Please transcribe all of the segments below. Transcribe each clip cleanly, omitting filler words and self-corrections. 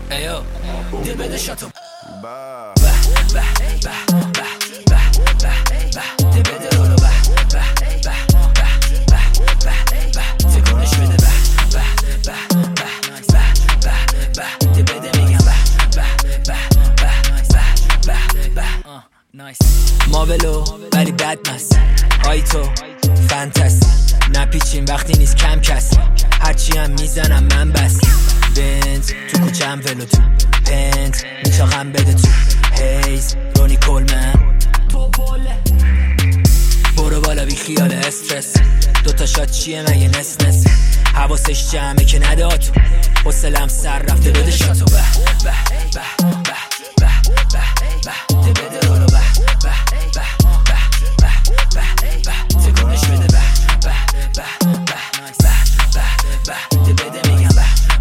ایو دل بده شاتو دل بده رولو تکونش بده دل بده میگم ماولو ولی بد مست های تو فانتاسی نپیچیم وقتی نیست کم کس هرچی هم میزنم من بس بنز تو کوچم ولو تو پنت میچاقم بده تو هیز رونی کولمن برو بالا بی خیال استرس دوتا شات چیه مگه نس نس حواسش جمعه که نده آتو حسلم سر رفته بده شاتو بده رولو تکونش بده بده میگم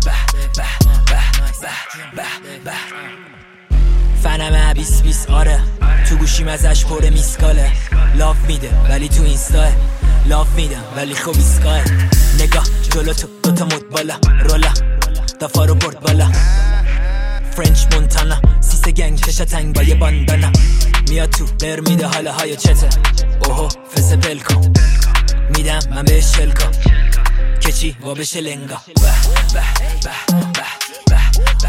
فنم 20 آره تو گوشیم ازش پر میسکاله لاف میده ولی تو اینستاه لاف میدم ولی خوب ایسکاه نگاه جلو تو دوتا مد بالا رولا دفا رو برد بالا فرنچ مونتانا سیس گنگ چشا تنگ با یه باندانا میاد تو بر میده حالا های چته اوهو فس پل کن میدم من بهش چل کن کچی و بشه لنگا